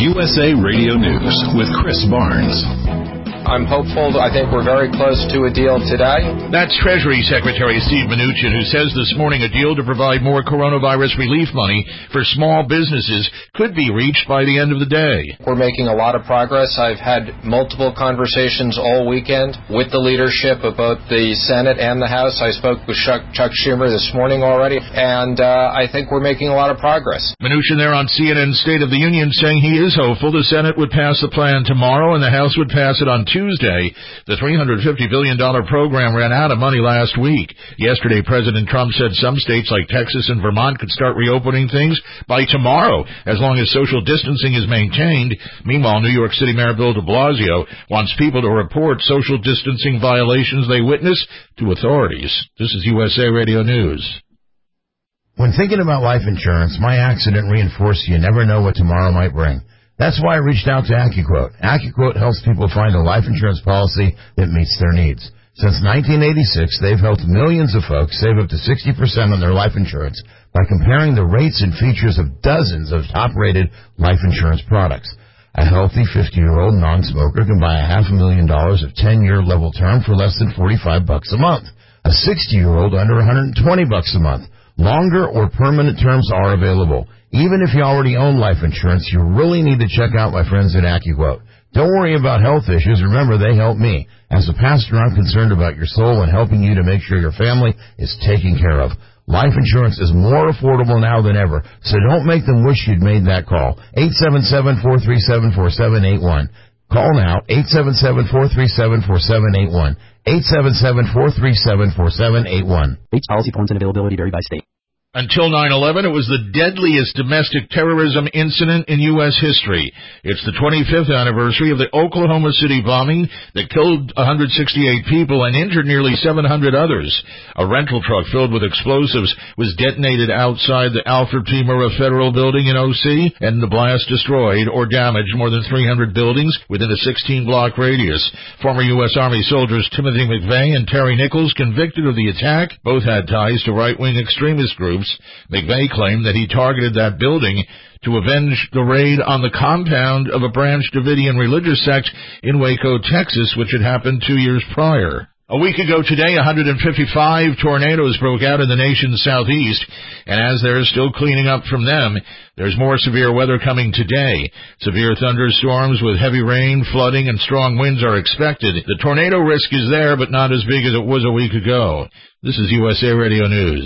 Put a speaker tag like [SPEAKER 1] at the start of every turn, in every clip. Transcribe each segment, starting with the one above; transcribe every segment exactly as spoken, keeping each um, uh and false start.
[SPEAKER 1] U S A Radio News with Chris Barnes.
[SPEAKER 2] I'm hopeful. I think we're very close to a deal today.
[SPEAKER 3] That's Treasury Secretary Steve Mnuchin, who says this morning a deal to provide more coronavirus relief money for small businesses could be reached by the end of the day.
[SPEAKER 2] We're making a lot of progress. I've had multiple conversations all weekend with the leadership of both the Senate and the House. I spoke with Chuck, Chuck Schumer this morning already, and uh, I think we're making a lot of progress.
[SPEAKER 3] Mnuchin there on C N N State of the Union saying he is hopeful the Senate would pass the plan tomorrow and the House would pass it on Tuesday. The three hundred fifty billion dollars program ran out of money last week. Yesterday, President Trump said some states like Texas and Vermont could start reopening things by tomorrow, as long as social distancing is maintained. Meanwhile, New York City Mayor Bill de Blasio wants people to report social distancing violations they witness to authorities. This is U S A Radio News.
[SPEAKER 4] When thinking about life insurance, my accident reinforced you never know what tomorrow might bring. That's why I reached out to AccuQuote. AccuQuote helps people find a life insurance policy that meets their needs. Since nineteen eighty-six, they've helped millions of folks save up to sixty percent on their life insurance by comparing the rates and features of dozens of top-rated life insurance products. A healthy fifty-year-old non-smoker can buy a half a million dollars of ten-year level term for less than forty-five bucks a month. A sixty-year-old under one hundred twenty bucks a month. Longer or permanent terms are available. Even if you already own life insurance, you really need to check out my friends at AccuQuote. Don't worry about health issues. Remember, they help me. As a pastor, I'm concerned about your soul and helping you to make sure your family is taken care of. Life insurance is more affordable now than ever, so don't make them wish you'd made that call. eight seven seven, four three seven, four seven eight one. Call now, eight seven seven, four three seven, four seven eight one. eight seven seven, four three seven, four seven eight one.
[SPEAKER 5] Rates, policy forms, and availability vary by state.
[SPEAKER 3] Until nine eleven, it was the deadliest domestic terrorism incident in U S history. It's the twenty-fifth anniversary of the Oklahoma City bombing that killed one hundred sixty-eight people and injured nearly seven hundred others. A rental truck filled with explosives was detonated outside the Alfred P. Murrah Federal Building in O C, and the blast destroyed or damaged more than three hundred buildings within a sixteen-block radius. Former U S Army soldiers Timothy McVeigh and Terry Nichols, convicted of the attack, both had ties to right-wing extremist groups. McVeigh claimed that he targeted that building to avenge the raid on the compound of a Branch Davidian religious sect in Waco, Texas, which had happened two years prior. A week ago today, one hundred fifty-five tornadoes broke out in the nation's southeast, and as they're still cleaning up from them, there's more severe weather coming today. Severe thunderstorms with heavy rain, flooding, and strong winds are expected. The tornado risk is there, but not as big as it was a week ago. This is U S A Radio News.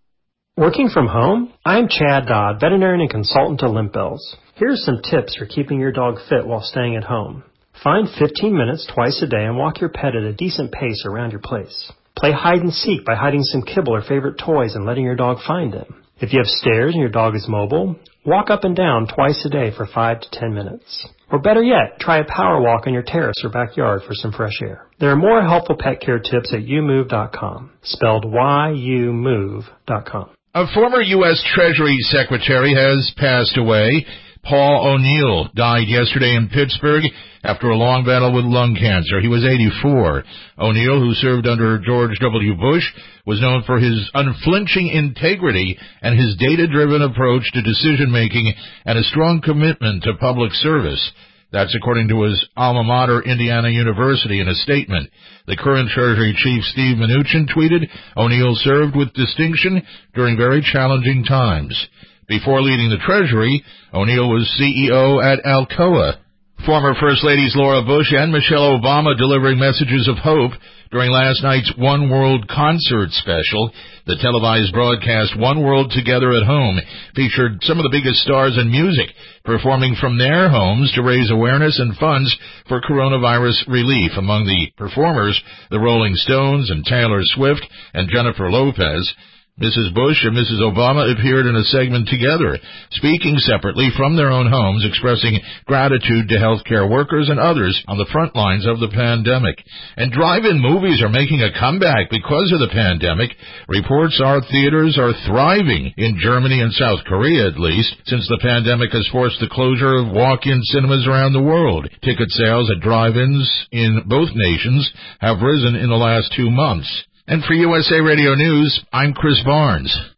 [SPEAKER 6] Working from home? I'm Chad Dodd, veterinarian and consultant to Limp Bells. Here are some tips for keeping your dog fit while staying at home. Find fifteen minutes twice a day and walk your pet at a decent pace around your place. Play hide and seek by hiding some kibble or favorite toys and letting your dog find them. If you have stairs and your dog is mobile, walk up and down twice a day for five to ten minutes. Or better yet, try a power walk on your terrace or backyard for some fresh air. There are more helpful pet care tips at you move dot com, spelled Y U move dot com.
[SPEAKER 3] A former U S Treasury Secretary has passed away. Paul O'Neill died yesterday in Pittsburgh after a long battle with lung cancer. He was eighty-four. O'Neill, who served under George W. Bush, was known for his unflinching integrity and his data-driven approach to decision-making and a strong commitment to public service. That's according to his alma mater, Indiana University, in a statement. The current Treasury Chief, Steve Mnuchin, tweeted, O'Neill served with distinction during very challenging times. Before leading the Treasury, O'Neill was C E O at Alcoa. Former First Ladies Laura Bush and Michelle Obama delivering messages of hope during last night's One World concert special. The televised broadcast One World Together at Home featured some of the biggest stars in music performing from their homes to raise awareness and funds for coronavirus relief. Among the performers, the Rolling Stones and Taylor Swift and Jennifer Lopez. Missus Bush and Missus Obama appeared in a segment together, speaking separately from their own homes, expressing gratitude to healthcare workers and others on the front lines of the pandemic. And drive-in movies are making a comeback because of the pandemic. Reports are theaters are thriving in Germany and South Korea, at least, since the pandemic has forced the closure of walk-in cinemas around the world. Ticket sales at drive-ins in both nations have risen in the last two months. And for U S A Radio News, I'm Chris Barnes.